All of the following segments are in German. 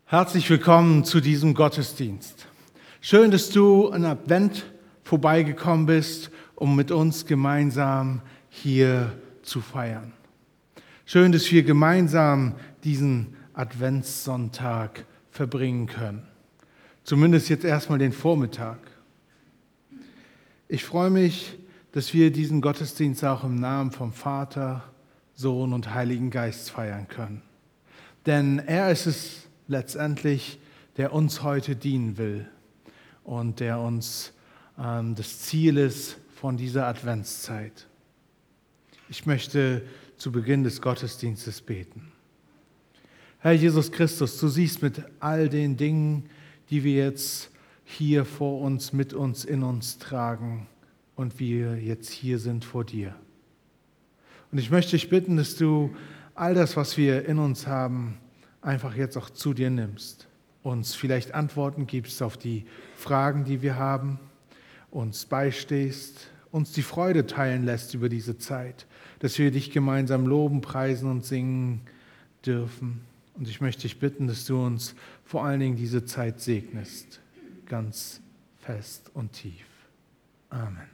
Herzlich willkommen zu diesem Gottesdienst. Schön, dass du an Advent vorbeigekommen bist, um mit uns gemeinsam hier zu feiern. Schön, dass wir gemeinsam diesen Adventssonntag verbringen können. Zumindest jetzt erstmal den Vormittag. Ich freue mich, dass wir diesen Gottesdienst auch im Namen vom Vater, Sohn und Heiligen Geist feiern können. Denn er ist es letztendlich, der uns heute dienen will und der uns das Ziel ist von dieser Adventszeit. Ich möchte zu Beginn des Gottesdienstes beten. Herr Jesus Christus, du siehst mit all den Dingen, die wir jetzt hier vor uns, mit uns, in uns tragen und wir jetzt hier sind vor dir. Und ich möchte dich bitten, dass du all das, was wir in uns haben, einfach jetzt auch zu dir nimmst, uns vielleicht Antworten gibst auf die Fragen, die wir haben, uns beistehst, uns die Freude teilen lässt über diese Zeit, dass wir dich gemeinsam loben, preisen und singen dürfen. Und ich möchte dich bitten, dass du uns vor allen Dingen diese Zeit segnest, ganz fest und tief. Amen.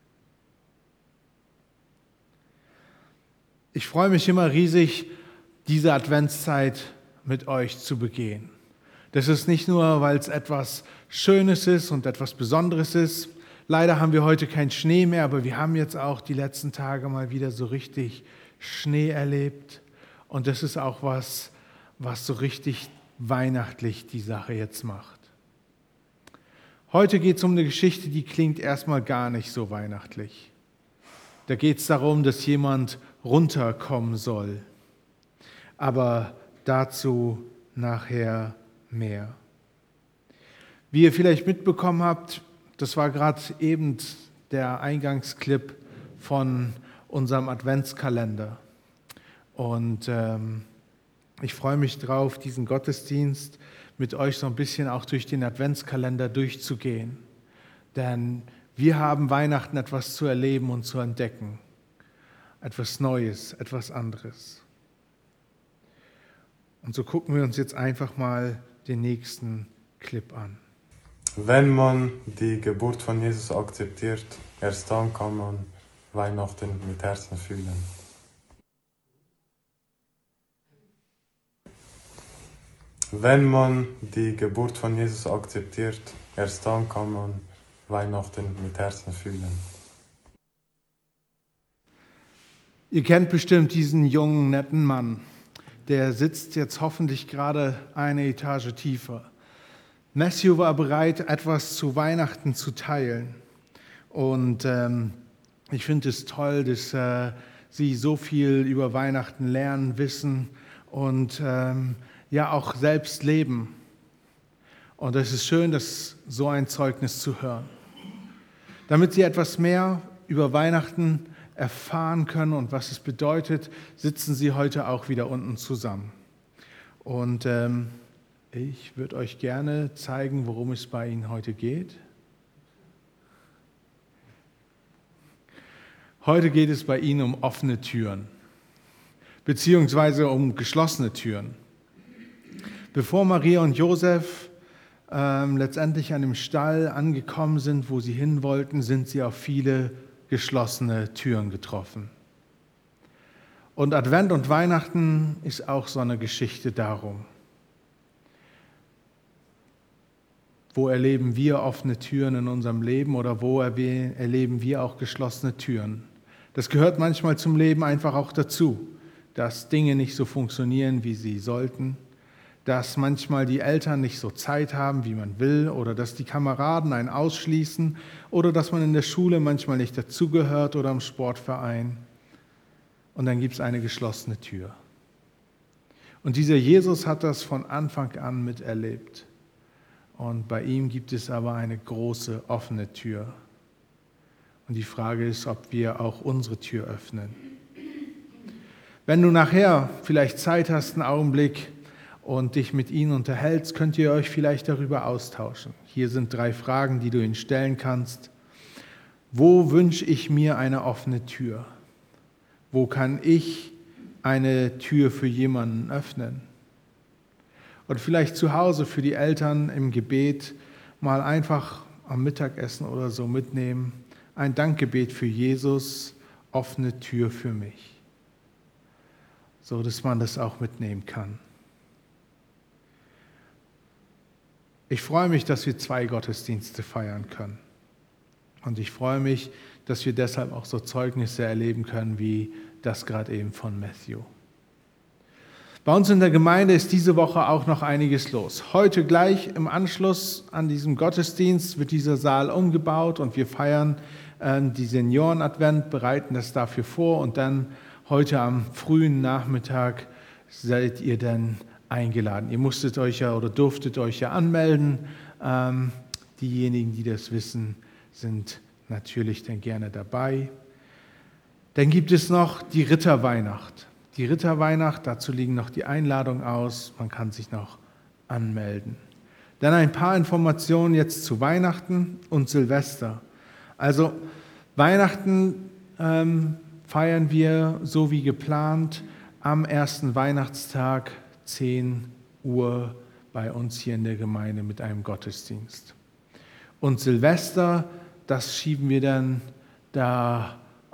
Ich freue mich immer riesig, diese Adventszeit mit euch zu begehen. Das ist nicht nur, weil es etwas Schönes ist und etwas Besonderes ist. Leider haben wir heute keinen Schnee mehr, aber wir haben jetzt auch die letzten Tage mal wieder so richtig Schnee erlebt. Und das ist auch was so richtig weihnachtlich die Sache jetzt macht. Heute geht es um eine Geschichte, die klingt erstmal gar nicht so weihnachtlich. Da geht es darum, dass jemand runterkommen soll. Aber dazu nachher mehr. Wie ihr vielleicht mitbekommen habt, das war gerade eben der Eingangsclip von unserem Adventskalender. Und ich freue mich drauf, diesen Gottesdienst mit euch so ein bisschen auch durch den Adventskalender durchzugehen. Denn wir haben Weihnachten etwas zu erleben und zu entdecken. Etwas Neues, etwas anderes. Und so gucken wir uns jetzt einfach mal den nächsten Clip an. Wenn man die Geburt von Jesus akzeptiert, erst dann kann man Weihnachten mit Herzen fühlen. Wenn man die Geburt von Jesus akzeptiert, erst dann kann man Weihnachten mit Herzen fühlen. Ihr kennt bestimmt diesen jungen, netten Mann. Der sitzt jetzt hoffentlich gerade eine Etage tiefer. Matthew war bereit, etwas zu Weihnachten zu teilen. Und ich finde es toll, dass sie so viel über Weihnachten lernen, wissen und ja auch selbst leben. Und es ist schön, das so ein Zeugnis zu hören. Damit sie etwas mehr über Weihnachten erfahren können und was es bedeutet, sitzen sie heute auch wieder unten zusammen. Und ich würde euch gerne zeigen, worum es bei ihnen heute geht. Heute geht es bei ihnen um offene Türen, beziehungsweise um geschlossene Türen. Bevor Maria und Josef letztendlich an dem Stall angekommen sind, wo sie hin wollten, sind sie auf viele geschlossene Türen getroffen. Und Advent und Weihnachten ist auch so eine Geschichte darum. Wo erleben wir offene Türen in unserem Leben oder wo erleben wir auch geschlossene Türen? Das gehört manchmal zum Leben einfach auch dazu, dass Dinge nicht so funktionieren, wie sie sollten, dass manchmal die Eltern nicht so Zeit haben, wie man will, oder dass die Kameraden einen ausschließen oder dass man in der Schule manchmal nicht dazugehört oder im Sportverein. Und dann gibt es eine geschlossene Tür. Und dieser Jesus hat das von Anfang an miterlebt. Und bei ihm gibt es aber eine große offene Tür. Und die Frage ist, ob wir auch unsere Tür öffnen. Wenn du nachher vielleicht Zeit hast, einen Augenblick, und dich mit ihnen unterhältst, könnt ihr euch vielleicht darüber austauschen. Hier sind 3 Fragen, die du ihnen stellen kannst. Wo wünsche ich mir eine offene Tür? Wo kann ich eine Tür für jemanden öffnen? oder vielleicht zu Hause für die Eltern im Gebet mal einfach am Mittagessen oder so mitnehmen. Ein Dankgebet für Jesus, offene Tür für mich. So, dass man das auch mitnehmen kann. Ich freue mich, dass wir 2 Gottesdienste feiern können. Und ich freue mich, dass wir deshalb auch so Zeugnisse erleben können, wie das gerade eben von Matthew. Bei uns in der Gemeinde ist diese Woche auch noch einiges los. Heute gleich im Anschluss an diesem Gottesdienst wird dieser Saal umgebaut und wir feiern die Senioren-Advent, bereiten das dafür vor und dann heute am frühen Nachmittag seid ihr dann eingeladen. Ihr musstet euch ja oder durftet euch ja anmelden. Diejenigen, die das wissen, sind natürlich dann gerne dabei. Dann gibt es noch die Ritterweihnacht. Die Ritterweihnacht, dazu liegen noch die Einladungen aus. Man kann sich noch anmelden. Dann ein paar Informationen jetzt zu Weihnachten und Silvester. Also Weihnachten feiern wir so wie geplant am ersten Weihnachtstag 10 Uhr bei uns hier in der Gemeinde mit einem Gottesdienst. Und Silvester, das schieben wir dann da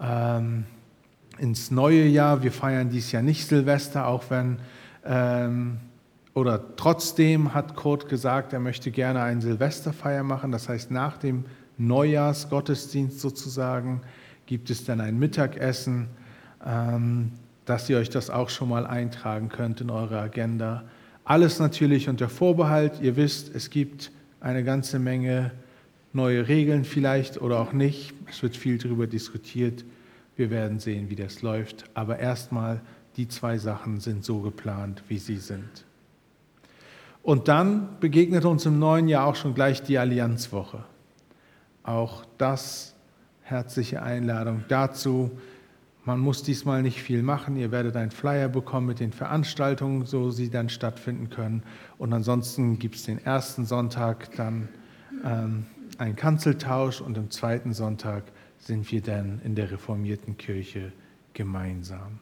ins neue Jahr. Wir feiern dieses Jahr nicht Silvester, auch wenn, oder trotzdem hat Kurt gesagt, er möchte gerne eine Silvesterfeier machen. Das heißt, nach dem Neujahrsgottesdienst sozusagen gibt es dann ein Mittagessen, dass ihr euch das auch schon mal eintragen könnt in eure Agenda. Alles natürlich unter Vorbehalt. Ihr wisst, es gibt eine ganze Menge neue Regeln vielleicht oder auch nicht. Es wird viel darüber diskutiert. Wir werden sehen, wie das läuft. Aber erstmal, die 2 Sachen sind so geplant, wie sie sind. Und dann begegnet uns im neuen Jahr auch schon gleich die Allianzwoche. Auch das, herzliche Einladung dazu. Man muss diesmal nicht viel machen. Ihr werdet einen Flyer bekommen mit den Veranstaltungen, so sie dann stattfinden können. Und ansonsten gibt es den ersten Sonntag dann einen Kanzeltausch und am zweiten Sonntag sind wir dann in der reformierten Kirche gemeinsam.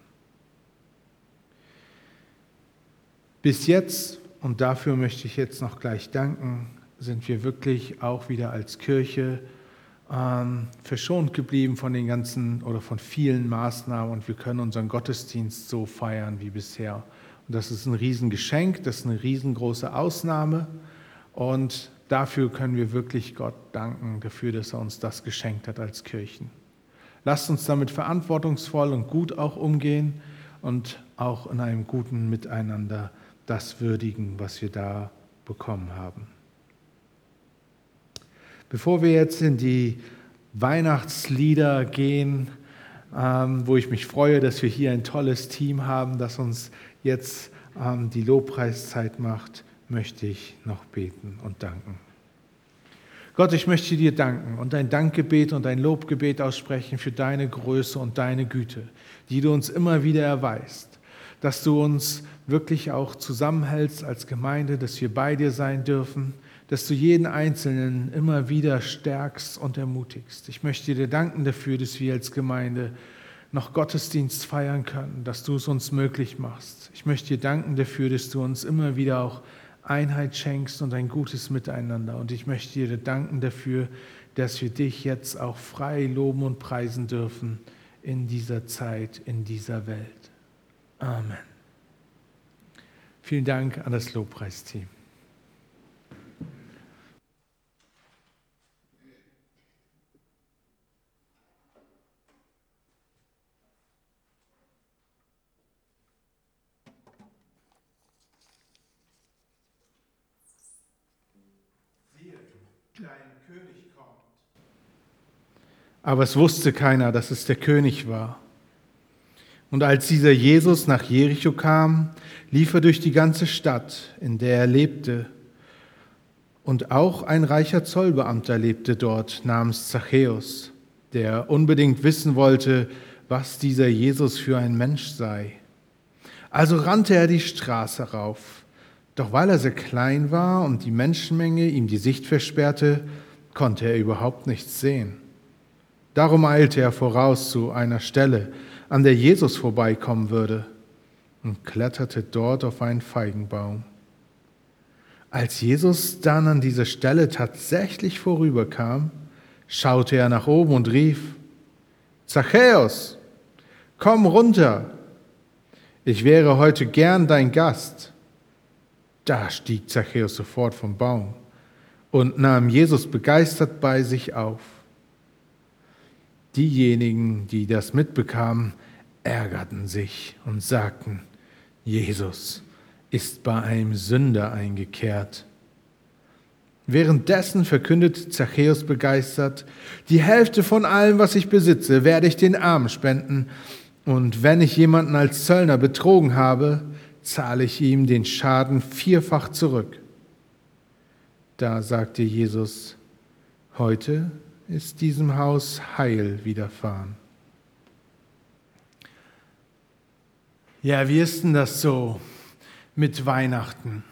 Bis jetzt, und dafür möchte ich jetzt noch gleich danken, sind wir wirklich auch wieder als Kirche verschont geblieben von den ganzen oder von vielen Maßnahmen und wir können unseren Gottesdienst so feiern wie bisher. Und das ist ein Riesengeschenk, das ist eine riesengroße Ausnahme und dafür können wir wirklich Gott danken, dafür, dass er uns das geschenkt hat als Kirchen. Lasst uns damit verantwortungsvoll und gut auch umgehen und auch in einem guten Miteinander das würdigen, was wir da bekommen haben. Bevor wir jetzt in die Weihnachtslieder gehen, wo ich mich freue, dass wir hier ein tolles Team haben, das uns jetzt die Lobpreiszeit macht, möchte ich noch beten und danken. Gott, ich möchte dir danken und ein Dankgebet und ein Lobgebet aussprechen für deine Größe und deine Güte, die du uns immer wieder erweist, dass du uns wirklich auch zusammenhältst als Gemeinde, dass wir bei dir sein dürfen, dass du jeden Einzelnen immer wieder stärkst und ermutigst. Ich möchte dir danken dafür, dass wir als Gemeinde noch Gottesdienst feiern können, dass du es uns möglich machst. Ich möchte dir danken dafür, dass du uns immer wieder auch Einheit schenkst und ein gutes Miteinander. Und ich möchte dir danken dafür, dass wir dich jetzt auch frei loben und preisen dürfen in dieser Zeit, in dieser Welt. Amen. Vielen Dank an das Lobpreisteam. Aber es wusste keiner, dass es der König war. Und als dieser Jesus nach Jericho kam, lief er durch die ganze Stadt, in der er lebte. Und auch ein reicher Zollbeamter lebte dort namens Zachäus, der unbedingt wissen wollte, was dieser Jesus für ein Mensch sei. Also rannte er die Straße rauf. Doch weil er sehr klein war und die Menschenmenge ihm die Sicht versperrte, konnte er überhaupt nichts sehen. Darum eilte er voraus zu einer Stelle, an der Jesus vorbeikommen würde, und kletterte dort auf einen Feigenbaum. Als Jesus dann an dieser Stelle tatsächlich vorüberkam, schaute er nach oben und rief: Zachäus, komm runter, ich wäre heute gern dein Gast. Da stieg Zachäus sofort vom Baum und nahm Jesus begeistert bei sich auf. Diejenigen, die das mitbekamen, ärgerten sich und sagten: Jesus ist bei einem Sünder eingekehrt. Währenddessen verkündete Zachäus begeistert: Die Hälfte von allem, was ich besitze, werde ich den Armen spenden. Und wenn ich jemanden als Zöllner betrogen habe, zahle ich ihm den Schaden 4-fach zurück. Da sagte Jesus: Heute ist diesem Haus Heil widerfahren. Ja, wie ist denn das so mit Weihnachten?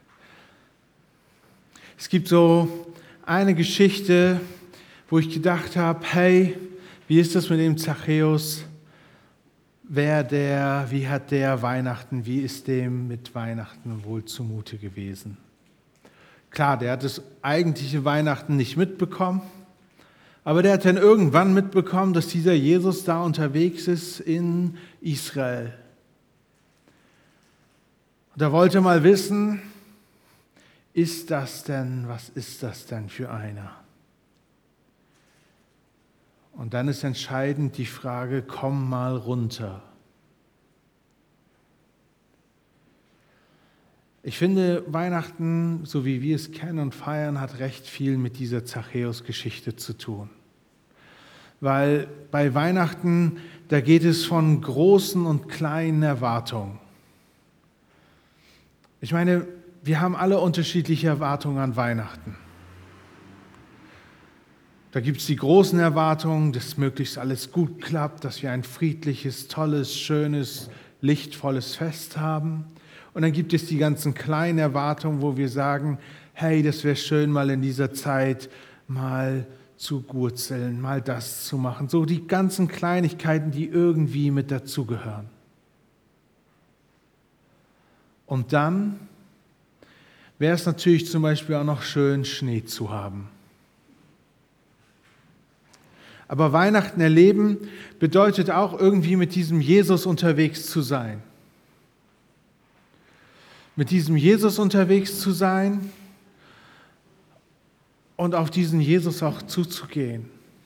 Es gibt so eine Geschichte, wo ich gedacht habe, hey, wie ist das mit dem Zachäus? Wie hat der Weihnachten, wie ist dem mit Weihnachten wohl zumute gewesen? Klar, der hat das eigentliche Weihnachten nicht mitbekommen, aber der hat dann irgendwann mitbekommen, dass dieser Jesus da unterwegs ist in Israel. Und er wollte mal wissen, was ist das denn für einer? Und dann ist entscheidend die Frage: Komm mal runter. Ich finde, Weihnachten, so wie wir es kennen und feiern, hat recht viel mit dieser Zachäus-Geschichte zu tun. Weil bei Weihnachten, da geht es von großen und kleinen Erwartungen. Ich meine, wir haben alle unterschiedliche Erwartungen an Weihnachten. Da gibt es die großen Erwartungen, dass möglichst alles gut klappt, dass wir ein friedliches, tolles, schönes, lichtvolles Fest haben. Und dann gibt es die ganzen kleinen Erwartungen, wo wir sagen, hey, das wäre schön, mal in dieser Zeit mal zu gurzeln, mal das zu machen. So die ganzen Kleinigkeiten, die irgendwie mit dazugehören. Und dann wäre es natürlich zum Beispiel auch noch schön, Schnee zu haben. Aber Weihnachten erleben bedeutet auch irgendwie mit diesem Jesus unterwegs zu sein. Mit diesem Jesus unterwegs zu sein und auf diesen Jesus auch zuzugehen.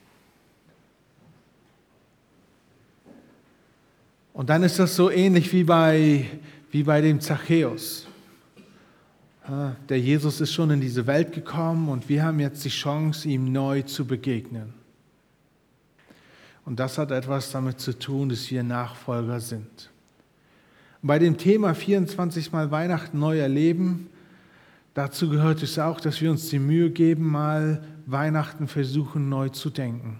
Und dann ist das so ähnlich wie bei dem Zachäus. Der Jesus ist schon in diese Welt gekommen und wir haben jetzt die Chance, ihm neu zu begegnen. Und das hat etwas damit zu tun, dass wir Nachfolger sind. Und bei dem Thema 24 Mal Weihnachten neu erleben, dazu gehört es auch, dass wir uns die Mühe geben, mal Weihnachten versuchen neu zu denken.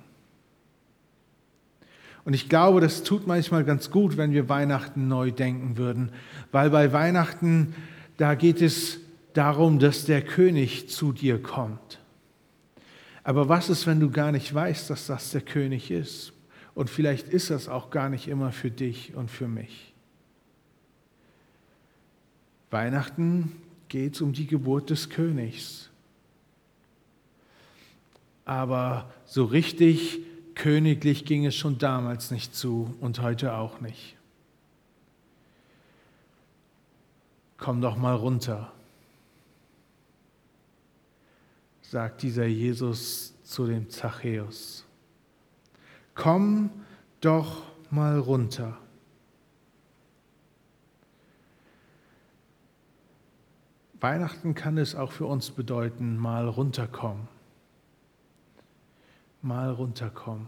Und ich glaube, das tut manchmal ganz gut, wenn wir Weihnachten neu denken würden, weil bei Weihnachten, da geht es darum, dass der König zu dir kommt. Aber was ist, wenn du gar nicht weißt, dass das der König ist? Und vielleicht ist das auch gar nicht immer für dich und für mich. Weihnachten geht es um die Geburt des Königs. Aber so richtig königlich ging es schon damals nicht zu und heute auch nicht. Komm doch mal runter, sagt dieser Jesus zu dem Zachäus. Komm doch mal runter. Weihnachten kann es auch für uns bedeuten, mal runterkommen. Mal runterkommen.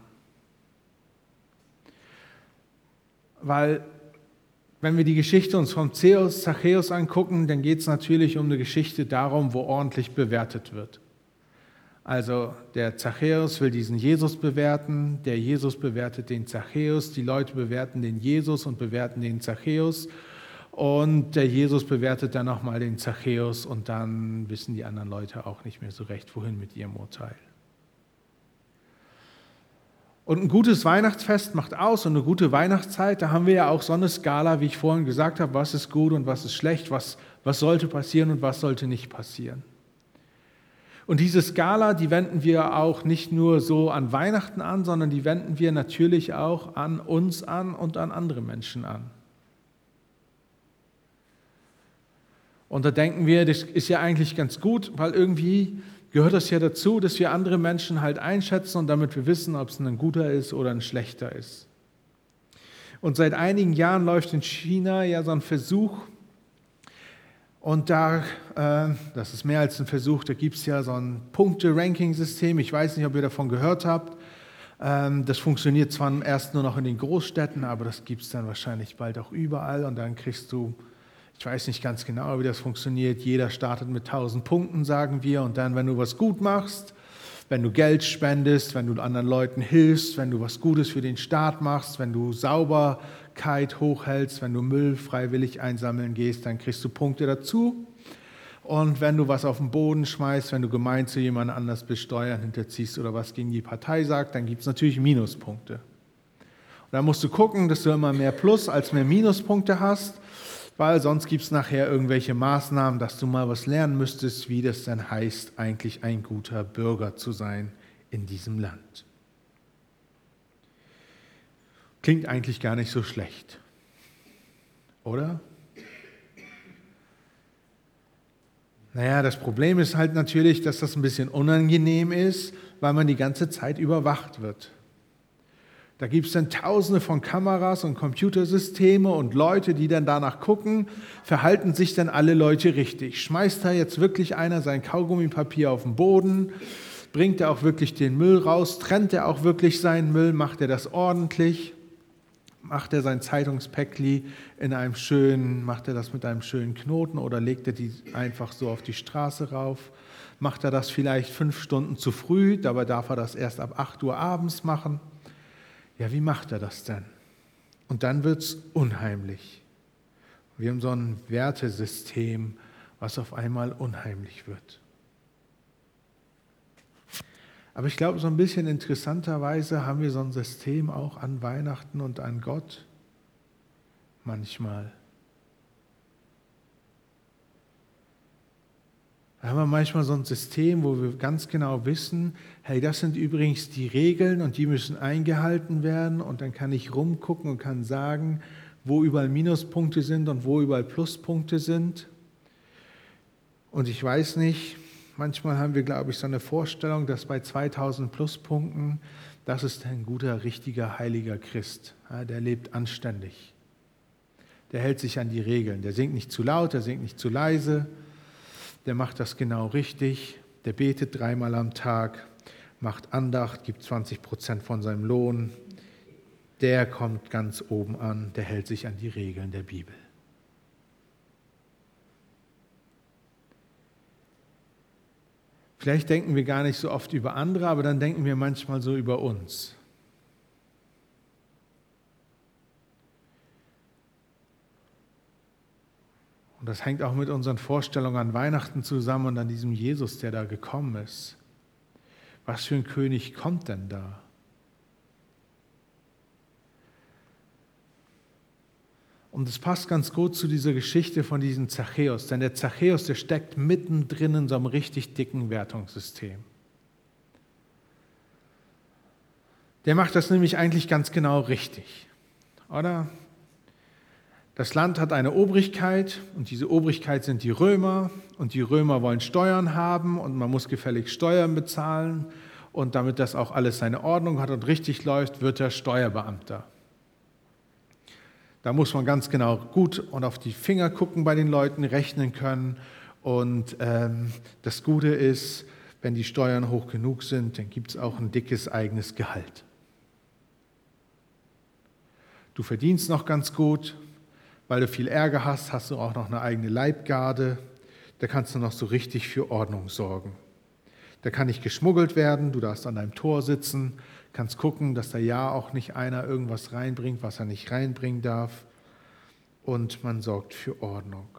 Weil, wenn wir die Geschichte uns vom Zachäus angucken, dann geht es natürlich um eine Geschichte darum, wo ordentlich bewertet wird. Also der Zachäus will diesen Jesus bewerten, der Jesus bewertet den Zachäus, die Leute bewerten den Jesus und bewerten den Zachäus und der Jesus bewertet dann nochmal den Zachäus und dann wissen die anderen Leute auch nicht mehr so recht, wohin mit ihrem Urteil. Und ein gutes Weihnachtsfest macht aus und eine gute Weihnachtszeit, da haben wir ja auch so eine Skala, wie ich vorhin gesagt habe, was ist gut und was ist schlecht, was sollte passieren und was sollte nicht passieren. Und diese Skala, die wenden wir auch nicht nur so an Weihnachten an, sondern die wenden wir natürlich auch an uns an und an andere Menschen an. Und da denken wir, das ist ja eigentlich ganz gut, weil irgendwie gehört das ja dazu, dass wir andere Menschen halt einschätzen und damit wir wissen, ob es ein guter ist oder ein schlechter ist. Und seit einigen Jahren läuft in China ja so ein Versuch, und das ist mehr als ein Versuch, da gibt es ja so ein Punkte-Ranking-System, ich weiß nicht, ob ihr davon gehört habt. Das funktioniert zwar erst nur noch in den Großstädten, aber das gibt es dann wahrscheinlich bald auch überall und dann kriegst du, ich weiß nicht ganz genau, wie das funktioniert, jeder startet mit 1000 Punkten, sagen wir, und dann, wenn du was gut machst, wenn du Geld spendest, wenn du anderen Leuten hilfst, wenn du was Gutes für den Staat machst, wenn du Sauberkeit hochhältst, wenn du Müll freiwillig einsammeln gehst, dann kriegst du Punkte dazu. Und wenn du was auf den Boden schmeißt, wenn du gemein zu jemand anders bist, Steuern hinterziehst oder was gegen die Partei sagt, dann gibt es natürlich Minuspunkte. Und dann musst du gucken, dass du immer mehr Plus als mehr Minuspunkte hast, weil sonst gibt es nachher irgendwelche Maßnahmen, dass du mal was lernen müsstest, wie das dann heißt, eigentlich ein guter Bürger zu sein in diesem Land. Klingt eigentlich gar nicht so schlecht, oder? Naja, das Problem ist halt natürlich, dass das ein bisschen unangenehm ist, weil man die ganze Zeit überwacht wird. Da gibt es dann Tausende von Kameras und Computersysteme und Leute, die dann danach gucken, verhalten sich dann alle Leute richtig? Schmeißt da jetzt wirklich einer sein Kaugummipapier auf den Boden? Bringt er auch wirklich den Müll raus? Trennt er auch wirklich seinen Müll? Macht er das ordentlich? Macht er sein Zeitungspäckli macht er das mit einem schönen Knoten oder legt er die einfach so auf die Straße rauf? Macht er das vielleicht 5 Stunden zu früh, dabei darf er das erst ab 8 Uhr abends machen? Ja, wie macht er das denn? Und dann wird es unheimlich. Wir haben so ein Wertesystem, was auf einmal unheimlich wird. Aber ich glaube, so ein bisschen interessanterweise haben wir so ein System auch an Weihnachten und an Gott manchmal. Da haben wir manchmal so ein System, wo wir ganz genau wissen, hey, das sind übrigens die Regeln und die müssen eingehalten werden und dann kann ich rumgucken und kann sagen, wo überall Minuspunkte sind und wo überall Pluspunkte sind. Und ich weiß nicht, manchmal haben wir, glaube ich, so eine Vorstellung, dass bei 2000 Pluspunkten, das ist ein guter, richtiger, heiliger Christ. Ja, der lebt anständig. Der hält sich an die Regeln. Der singt nicht zu laut, der singt nicht zu leise. Der macht das genau richtig, der betet 3-mal am Tag, macht Andacht, gibt 20% von seinem Lohn. Der kommt ganz oben an, der hält sich an die Regeln der Bibel. Vielleicht denken wir gar nicht so oft über andere, aber dann denken wir manchmal so über uns. Und das hängt auch mit unseren Vorstellungen an Weihnachten zusammen und an diesem Jesus, der da gekommen ist. Was für ein König kommt denn da? Und es passt ganz gut zu dieser Geschichte von diesem Zachäus, denn der Zachäus, der steckt mittendrin in so einem richtig dicken Wertungssystem. Der macht das nämlich eigentlich ganz genau richtig, oder? Das Land hat eine Obrigkeit und diese Obrigkeit sind die Römer und die Römer wollen Steuern haben und man muss gefällig Steuern bezahlen und damit das auch alles seine Ordnung hat und richtig läuft, wird er Steuerbeamter. Da muss man ganz genau gut und auf die Finger gucken bei den Leuten, rechnen können und das Gute ist, wenn die Steuern hoch genug sind, dann gibt es auch ein dickes eigenes Gehalt. Du verdienst noch ganz gut. Weil du viel Ärger hast, hast du auch noch eine eigene Leibgarde. Da kannst du noch so richtig für Ordnung sorgen. Da kann nicht geschmuggelt werden, du darfst an deinem Tor sitzen, kannst gucken, dass da ja auch nicht einer irgendwas reinbringt, was er nicht reinbringen darf. Und man sorgt für Ordnung.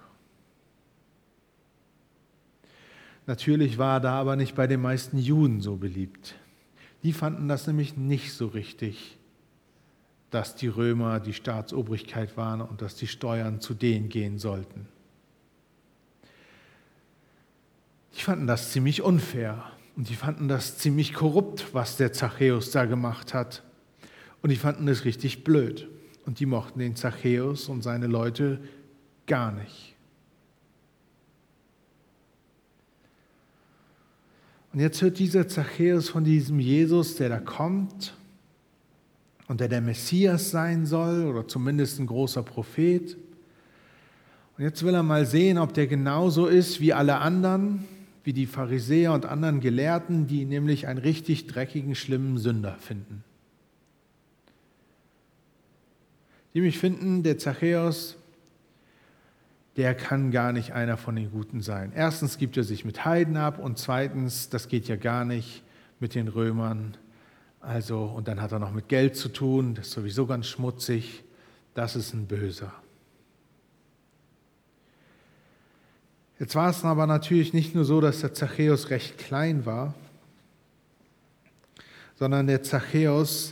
Natürlich war er da aber nicht bei den meisten Juden so beliebt. Die fanden das nämlich nicht so richtig, dass die Römer die Staatsobrigkeit waren und dass die Steuern zu denen gehen sollten. Die fanden das ziemlich unfair und die fanden das ziemlich korrupt, was der Zachäus da gemacht hat. Und die fanden es richtig blöd. Und die mochten den Zachäus und seine Leute gar nicht. Und jetzt hört dieser Zachäus von diesem Jesus, der da kommt und der Messias sein soll oder zumindest ein großer Prophet. Und jetzt will er mal sehen, ob der genauso ist wie alle anderen, wie die Pharisäer und anderen Gelehrten, die ihn nämlich einen richtig dreckigen, schlimmen Sünder finden. Die mich finden, der Zachäus, der kann gar nicht einer von den Guten sein. Erstens gibt er sich mit Heiden ab und zweitens, das geht ja gar nicht mit den Römern. Also, und dann hat er noch mit Geld zu tun, das ist sowieso ganz schmutzig. Das ist ein Böser. Jetzt war es aber natürlich nicht nur so, dass der Zachäus recht klein war, sondern der Zachäus,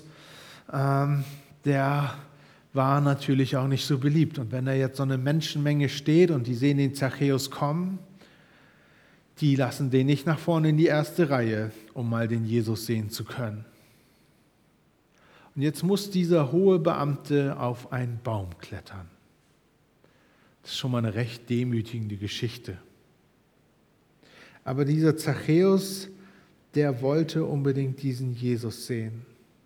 der war natürlich auch nicht so beliebt. Und wenn da jetzt so eine Menschenmenge steht und die sehen den Zachäus kommen, die lassen den nicht nach vorne in die erste Reihe, um mal den Jesus sehen zu können. Und jetzt muss dieser hohe Beamte auf einen Baum klettern. Das ist schon mal eine recht demütigende Geschichte. Aber dieser Zachäus, der wollte unbedingt diesen Jesus sehen.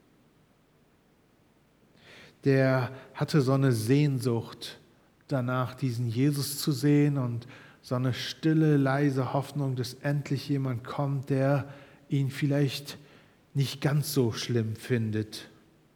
Der hatte so eine Sehnsucht danach, diesen Jesus zu sehen und so eine stille, leise Hoffnung, dass endlich jemand kommt, der ihn vielleicht nicht ganz so schlimm findet.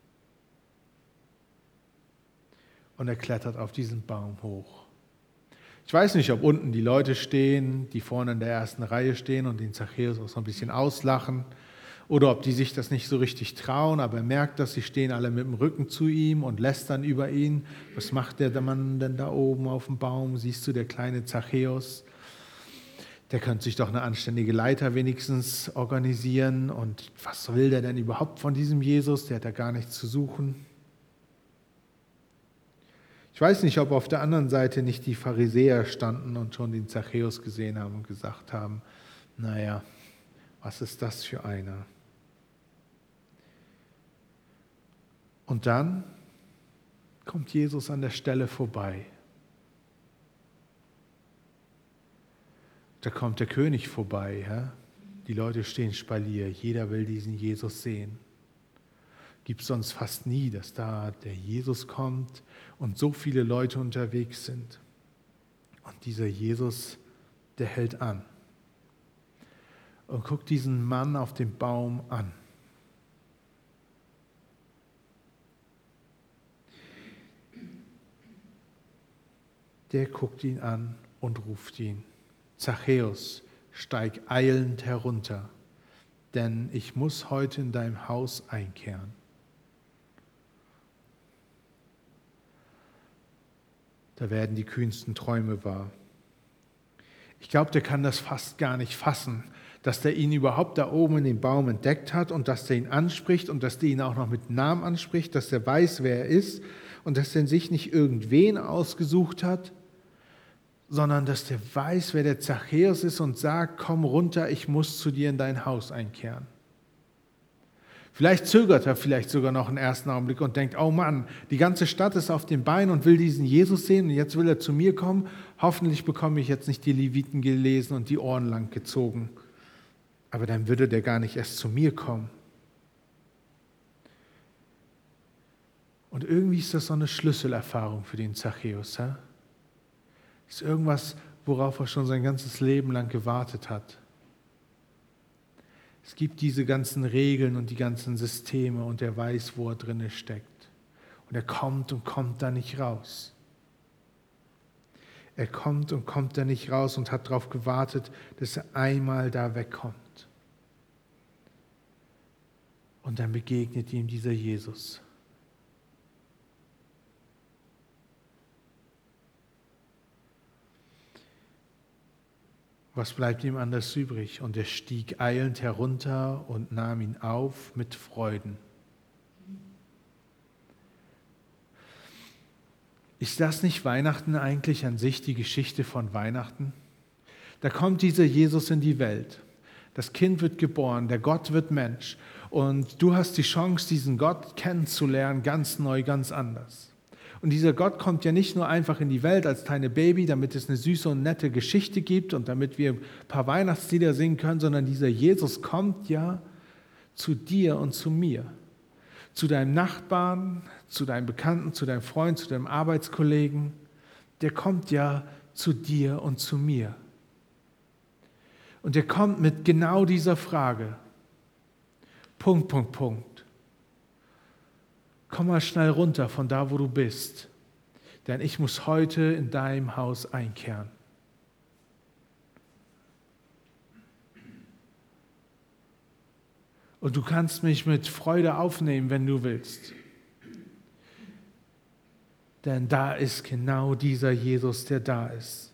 Und er klettert auf diesen Baum hoch. Ich weiß nicht, ob unten die Leute stehen, die vorne in der ersten Reihe stehen und den Zachäus auch so ein bisschen auslachen, oder ob die sich das nicht so richtig trauen, aber er merkt, dass sie stehen alle mit dem Rücken zu ihm und lästern über ihn. Was macht der Mann denn da oben auf dem Baum? Siehst du, der kleine Zachäus? Der könnte sich doch eine anständige Leiter wenigstens organisieren. Und was will der denn überhaupt von diesem Jesus? Der hat da gar nichts zu suchen. Ich weiß nicht, ob auf der anderen Seite nicht die Pharisäer standen und schon den Zachäus gesehen haben und gesagt haben, naja, was ist das für einer? Und dann kommt Jesus an der Stelle vorbei. Da kommt der König vorbei. Ja? Die Leute stehen Spalier. Jeder will diesen Jesus sehen. Gibt es sonst fast nie, dass da der Jesus kommt und so viele Leute unterwegs sind. Und dieser Jesus, der hält an. Und guckt diesen Mann auf dem Baum an. Der guckt ihn an und ruft ihn: Zachäus, steig eilend herunter, denn ich muss heute in deinem Haus einkehren. Da werden die kühnsten Träume wahr. Ich glaube, der kann das fast gar nicht fassen, dass der ihn überhaupt da oben in dem Baum entdeckt hat und dass der ihn anspricht und dass der ihn auch noch mit Namen anspricht, dass der weiß, wer er ist und dass er sich nicht irgendwen ausgesucht hat, sondern dass der weiß, wer der Zachäus ist und sagt, komm runter, ich muss zu dir in dein Haus einkehren. Vielleicht zögert er vielleicht sogar noch einen ersten Augenblick und denkt, oh Mann, die ganze Stadt ist auf den Beinen und will diesen Jesus sehen und jetzt will er zu mir kommen. Hoffentlich bekomme ich jetzt nicht die Leviten gelesen und die Ohren lang gezogen. Aber dann würde der gar nicht erst zu mir kommen. Und irgendwie ist das so eine Schlüsselerfahrung für den Zachäus. Das ist irgendwas, worauf er schon sein ganzes Leben lang gewartet hat. Es gibt diese ganzen Regeln und die ganzen Systeme und er weiß, wo er drin steckt. Und er kommt und kommt da nicht raus. Er kommt und kommt da nicht raus und hat darauf gewartet, dass er einmal da wegkommt. Und dann begegnet ihm dieser Jesus. Was bleibt ihm anders übrig? Und er stieg eilend herunter und nahm ihn auf mit Freuden. Ist das nicht Weihnachten eigentlich an sich, die Geschichte von Weihnachten? Da kommt dieser Jesus in die Welt. Das Kind wird geboren, der Gott wird Mensch. Und du hast die Chance, diesen Gott kennenzulernen, ganz neu, ganz anders. Und dieser Gott kommt ja nicht nur einfach in die Welt als kleine Baby, damit es eine süße und nette Geschichte gibt und damit wir ein paar Weihnachtslieder singen können, sondern dieser Jesus kommt ja zu dir und zu mir. Zu deinem Nachbarn, zu deinem Bekannten, zu deinem Freund, zu deinem Arbeitskollegen. Der kommt ja zu dir und zu mir. Und er kommt mit genau dieser Frage. Punkt. Komm mal schnell runter von da, wo du bist, denn ich muss heute in deinem Haus einkehren. Und du kannst mich mit Freude aufnehmen, wenn du willst. Denn da ist genau dieser Jesus, der da ist.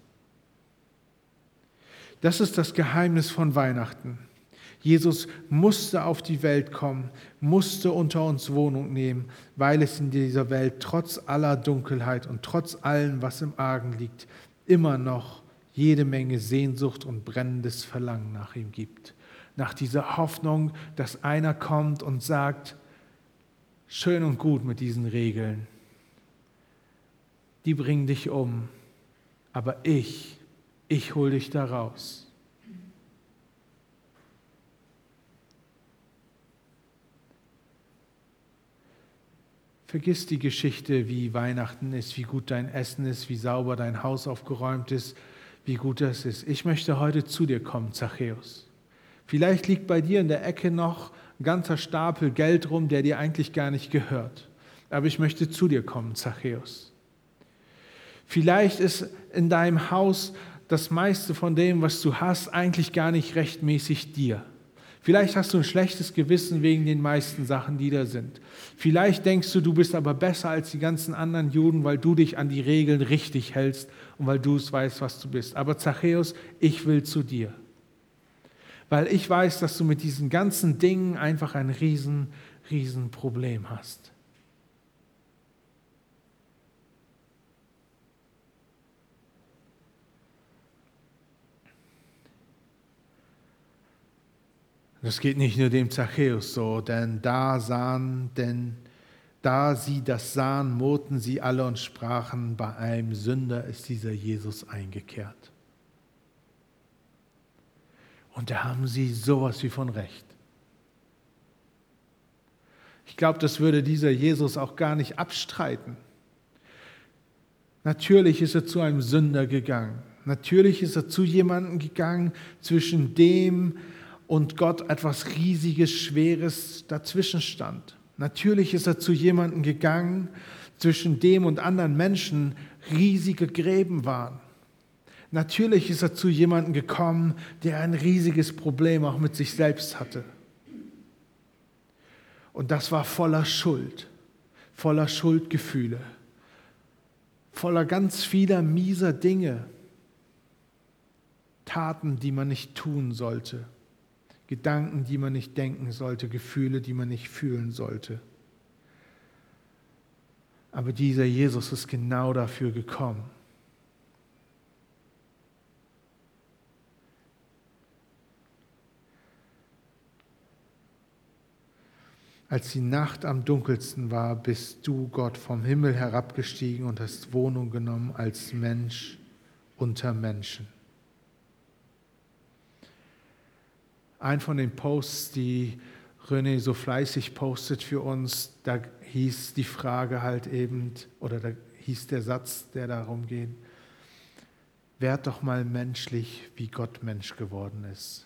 Das ist das Geheimnis von Weihnachten. Jesus musste auf die Welt kommen, musste unter uns Wohnung nehmen, weil es in dieser Welt trotz aller Dunkelheit und trotz allem, was im Argen liegt, immer noch jede Menge Sehnsucht und brennendes Verlangen nach ihm gibt. Nach dieser Hoffnung, dass einer kommt und sagt, schön und gut mit diesen Regeln, die bringen dich um, aber ich hole dich da raus. Vergiss die Geschichte, wie Weihnachten ist, wie gut dein Essen ist, wie sauber dein Haus aufgeräumt ist, wie gut das ist. Ich möchte heute zu dir kommen, Zachäus. Vielleicht liegt bei dir in der Ecke noch ein ganzer Stapel Geld rum, der dir eigentlich gar nicht gehört. Aber ich möchte zu dir kommen, Zachäus. Vielleicht ist in deinem Haus das meiste von dem, was du hast, eigentlich gar nicht rechtmäßig dir. Vielleicht hast du ein schlechtes Gewissen wegen den meisten Sachen, die da sind. Vielleicht denkst du, du bist aber besser als die ganzen anderen Juden, weil du dich an die Regeln richtig hältst und weil du es weißt, was du bist. Aber Zachäus, ich will zu dir. Weil ich weiß, dass du mit diesen ganzen Dingen einfach ein riesen Problem hast. Das geht nicht nur dem Zachäus so, denn da sie das sahen, murrten sie alle und sprachen, bei einem Sünder ist dieser Jesus eingekehrt. Und da haben sie sowas wie von Recht. Ich glaube, das würde dieser Jesus auch gar nicht abstreiten. Natürlich ist er zu einem Sünder gegangen. Natürlich ist er zu jemandem gegangen, zwischen dem und Gott etwas Riesiges, Schweres dazwischen stand. Natürlich ist er zu jemandem gegangen, zwischen dem und anderen Menschen riesige Gräben waren. Natürlich ist er zu jemandem gekommen, der ein riesiges Problem auch mit sich selbst hatte. Und das war voller Schuld, voller Schuldgefühle, voller ganz vieler mieser Dinge, Taten, die man nicht tun sollte, Gedanken, die man nicht denken sollte, Gefühle, die man nicht fühlen sollte. Aber dieser Jesus ist genau dafür gekommen. Als die Nacht am dunkelsten war, bist du, Gott, vom Himmel herabgestiegen und hast Wohnung genommen als Mensch unter Menschen. Ein von den Posts, die René so fleißig postet für uns, da hieß die Frage halt eben, oder da hieß der Satz, der darum geht, werd doch mal menschlich, wie Gott Mensch geworden ist.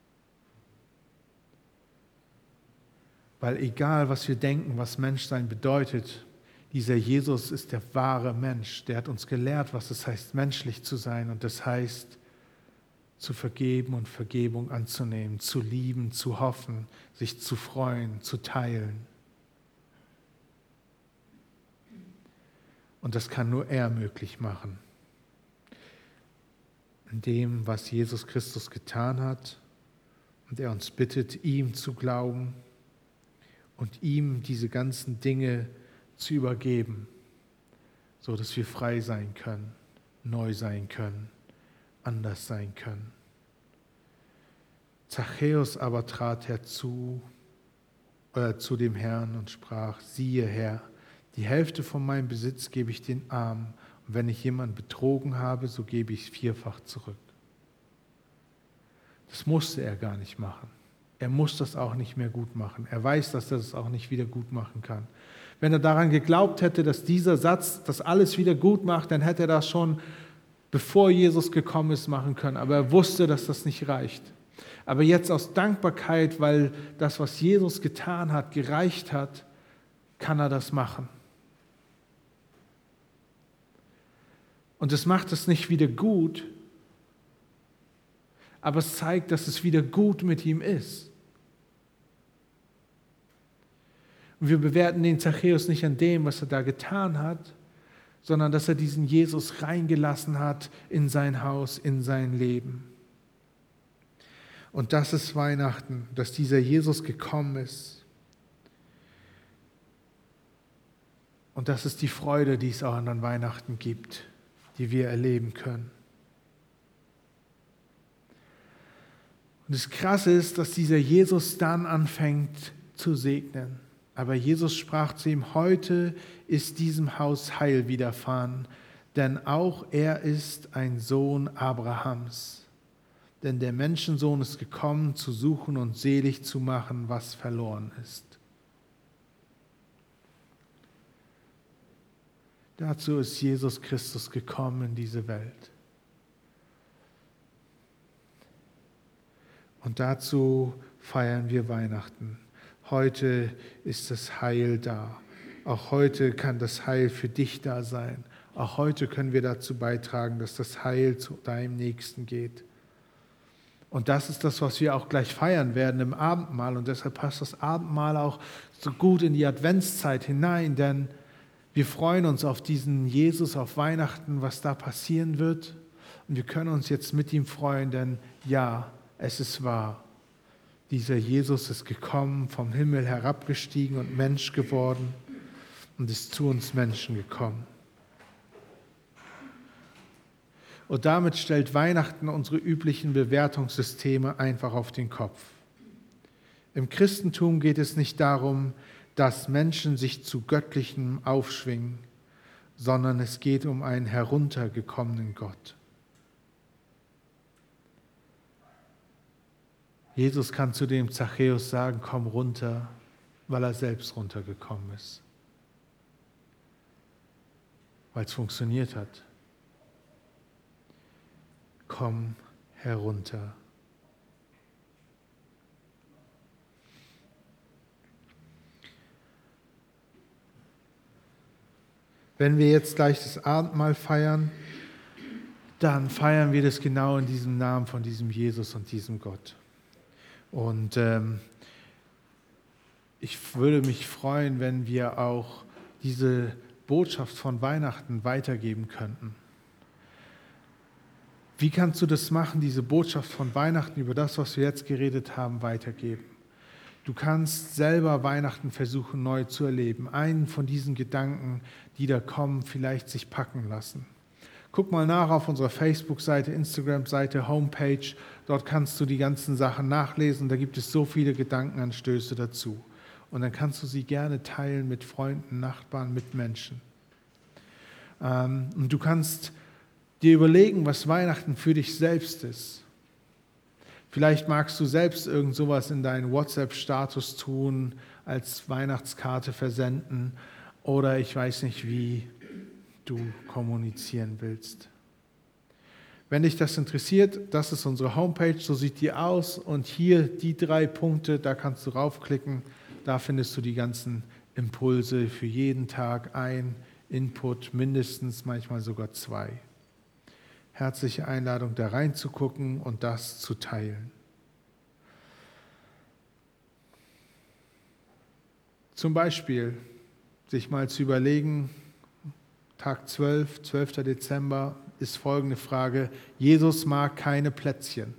Weil egal, was wir denken, was Menschsein bedeutet, dieser Jesus ist der wahre Mensch. Der hat uns gelehrt, was es heißt, menschlich zu sein. Und das heißt, zu vergeben und Vergebung anzunehmen, zu lieben, zu hoffen, sich zu freuen, zu teilen. Und das kann nur er möglich machen. in dem, was Jesus Christus getan hat. Und er uns bittet, ihm zu glauben und ihm diese ganzen Dinge zu übergeben, so dass wir frei sein können, neu sein können, anders sein können. Zachäus aber trat zu dem Herrn und sprach: Siehe, Herr, die Hälfte von meinem Besitz gebe ich den Armen, und wenn ich jemanden betrogen habe, so gebe ich es vierfach zurück. Das musste er gar nicht machen. Er muss das auch nicht mehr gut machen. Er weiß, dass er das auch nicht wieder gut machen kann. Wenn er daran geglaubt hätte, dass dieser Satz das alles wieder gut macht, dann hätte er das schon, bevor Jesus gekommen ist, machen können. Aber er wusste, dass das nicht reicht. Aber jetzt aus Dankbarkeit, weil das, was Jesus getan hat, gereicht hat, kann er das machen. Und es macht es nicht wieder gut, aber es zeigt, dass es wieder gut mit ihm ist. Und wir bewerten den Zachäus nicht an dem, was er da getan hat, sondern dass er diesen Jesus reingelassen hat in sein Haus, in sein Leben. Und das ist Weihnachten, dass dieser Jesus gekommen ist. Und das ist die Freude, die es auch an Weihnachten gibt, die wir erleben können. Und das Krasse ist, dass dieser Jesus dann anfängt zu segnen. Aber Jesus sprach zu ihm: Heute ist diesem Haus Heil widerfahren, denn auch er ist ein Sohn Abrahams. Denn der Menschensohn ist gekommen, zu suchen und selig zu machen, was verloren ist. Dazu ist Jesus Christus gekommen in diese Welt. Und dazu feiern wir Weihnachten. Heute ist das Heil da. Auch heute kann das Heil für dich da sein. Auch heute können wir dazu beitragen, dass das Heil zu deinem Nächsten geht. Und das ist das, was wir auch gleich feiern werden im Abendmahl. Und deshalb passt das Abendmahl auch so gut in die Adventszeit hinein, denn wir freuen uns auf diesen Jesus, auf Weihnachten, was da passieren wird. Und wir können uns jetzt mit ihm freuen, denn ja, es ist wahr. Dieser Jesus ist gekommen, vom Himmel herabgestiegen und Mensch geworden und ist zu uns Menschen gekommen. Und damit stellt Weihnachten unsere üblichen Bewertungssysteme einfach auf den Kopf. Im Christentum geht es nicht darum, dass Menschen sich zu Göttlichem aufschwingen, sondern es geht um einen heruntergekommenen Gott. Jesus kann zu dem Zachäus sagen: Komm runter, weil er selbst runtergekommen ist. Weil es funktioniert hat. Komm herunter. Wenn wir jetzt gleich das Abendmahl feiern, dann feiern wir das genau in diesem Namen von diesem Jesus und diesem Gott. Und ich würde mich freuen, wenn wir auch diese Botschaft von Weihnachten weitergeben könnten. Wie kannst du das machen, diese Botschaft von Weihnachten über das, was wir jetzt geredet haben, weitergeben? Du kannst selber Weihnachten versuchen, neu zu erleben. Einen von diesen Gedanken, die da kommen, vielleicht sich packen lassen. Guck mal nach auf unserer Facebook-Seite, Instagram-Seite, Homepage. Dort kannst du die ganzen Sachen nachlesen. Da gibt es so viele Gedankenanstöße dazu. Und dann kannst du sie gerne teilen mit Freunden, Nachbarn, Mitmenschen. Und du kannst dir überlegen, was Weihnachten für dich selbst ist. Vielleicht magst du selbst irgend sowas in deinen WhatsApp-Status tun, als Weihnachtskarte versenden oder ich weiß nicht, wie du kommunizieren willst. Wenn dich das interessiert, das ist unsere Homepage, so sieht die aus und hier die 3 Punkte, da kannst du raufklicken, da findest du die ganzen Impulse für jeden Tag, ein Input, mindestens, manchmal sogar 2. Herzliche Einladung, da reinzugucken und das zu teilen. Zum Beispiel sich mal zu überlegen, Tag 12, 12. Dezember, ist folgende Frage: Jesus mag keine Plätzchen.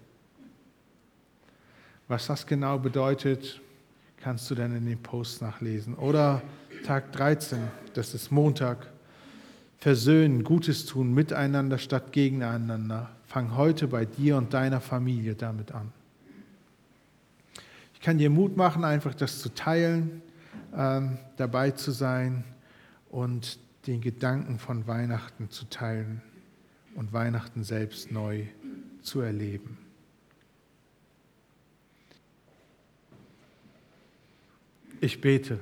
Was das genau bedeutet, kannst du dann in den Post nachlesen. Oder Tag 13, das ist Montag. Versöhnen, Gutes tun, miteinander statt gegeneinander. Fang heute bei dir und deiner Familie damit an. Ich kann dir Mut machen, einfach das zu teilen, dabei zu sein und den Gedanken von Weihnachten zu teilen und Weihnachten selbst neu zu erleben. Ich bete.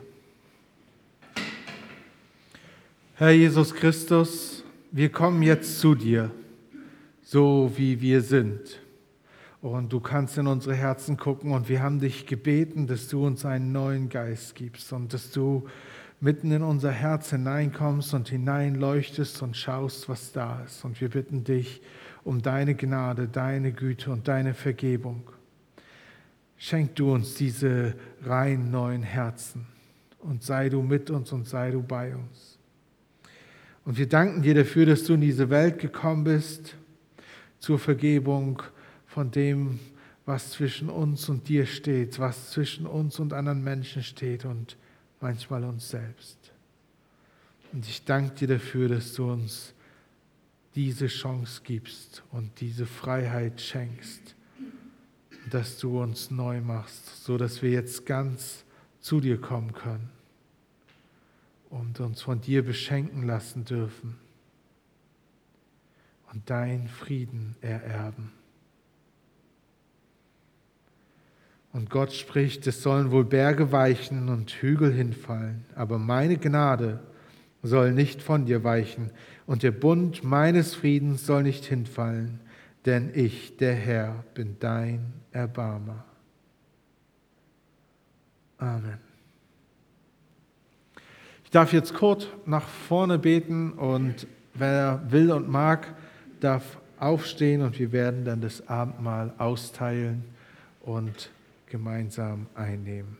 Herr Jesus Christus, wir kommen jetzt zu dir, so wie wir sind. Und du kannst in unsere Herzen gucken und wir haben dich gebeten, dass du uns einen neuen Geist gibst und dass du mitten in unser Herz hineinkommst und hineinleuchtest und schaust, was da ist. Und wir bitten dich um deine Gnade, deine Güte und deine Vergebung. Schenk du uns diese rein neuen Herzen und sei du mit uns und sei du bei uns. Und wir danken dir dafür, dass du in diese Welt gekommen bist, zur Vergebung von dem, was zwischen uns und dir steht, was zwischen uns und anderen Menschen steht und manchmal uns selbst. Und ich danke dir dafür, dass du uns diese Chance gibst und diese Freiheit schenkst, dass du uns neu machst, so dass wir jetzt ganz zu dir kommen können und uns von dir beschenken lassen dürfen und deinen Frieden ererben. Und Gott spricht, es sollen wohl Berge weichen und Hügel hinfallen, aber meine Gnade soll nicht von dir weichen und der Bund meines Friedens soll nicht hinfallen, denn ich, der Herr, bin dein Erbarmer. Amen. Ich darf jetzt Kurt nach vorne beten und wer will und mag, darf aufstehen und wir werden dann das Abendmahl austeilen und gemeinsam einnehmen.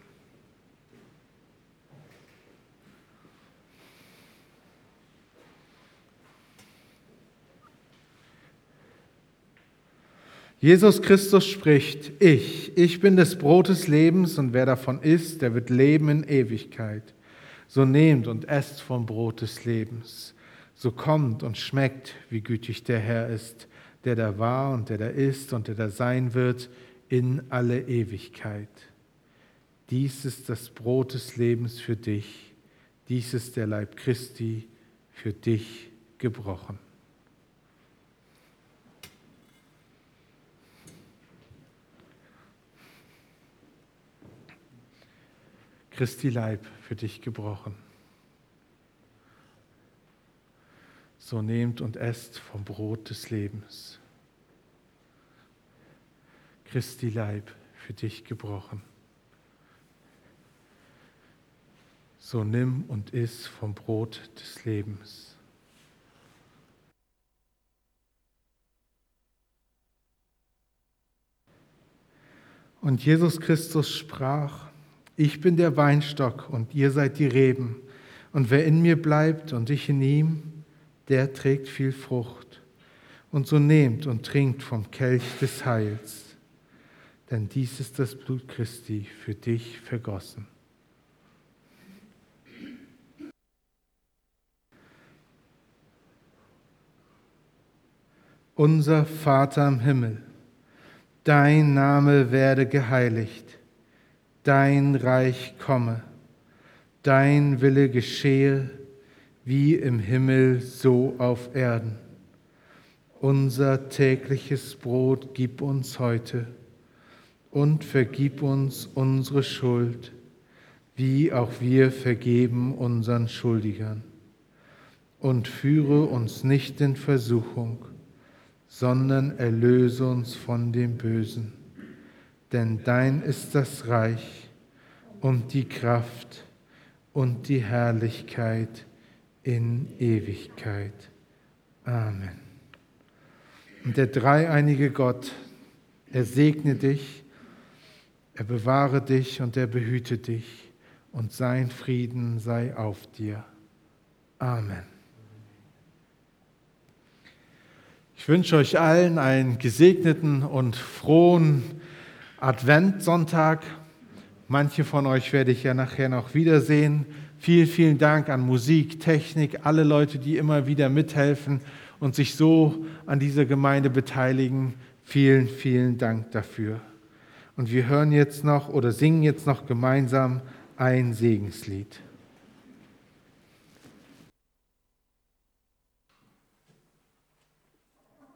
Jesus Christus spricht, ich bin des Brotes Lebens und wer davon isst, der wird leben in Ewigkeit. So nehmt und esst vom Brot des Lebens. So kommt und schmeckt, wie gütig der Herr ist, der da war und der da ist und der da sein wird in alle Ewigkeit. Dies ist das Brot des Lebens für dich. Dies ist der Leib Christi für dich gebrochen. Christi Leib für dich gebrochen. So nehmt und esst vom Brot des Lebens. Christi Leib für dich gebrochen. So nimm und iss vom Brot des Lebens. Und Jesus Christus sprach, ich bin der Weinstock und ihr seid die Reben. Und wer in mir bleibt und ich in ihm, der trägt viel Frucht. Und so nehmt und trinkt vom Kelch des Heils. Denn dies ist das Blut Christi für dich vergossen. Unser Vater im Himmel, dein Name werde geheiligt. Dein Reich komme, dein Wille geschehe, wie im Himmel, so auf Erden. Unser tägliches Brot gib uns heute und vergib uns unsere Schuld, wie auch wir vergeben unseren Schuldigern. Und führe uns nicht in Versuchung, sondern erlöse uns von dem Bösen. Denn dein ist das Reich und die Kraft und die Herrlichkeit in Ewigkeit. Amen. Und der dreieinige Gott, er segne dich, er bewahre dich und er behüte dich und sein Frieden sei auf dir. Amen. Ich wünsche euch allen einen gesegneten und frohen Adventssonntag. Manche von euch werde ich ja nachher noch wiedersehen. Vielen, vielen Dank an Musik, Technik, alle Leute, die immer wieder mithelfen und sich so an dieser Gemeinde beteiligen. Vielen, vielen Dank dafür. Und wir hören jetzt noch oder singen jetzt noch gemeinsam ein Segenslied.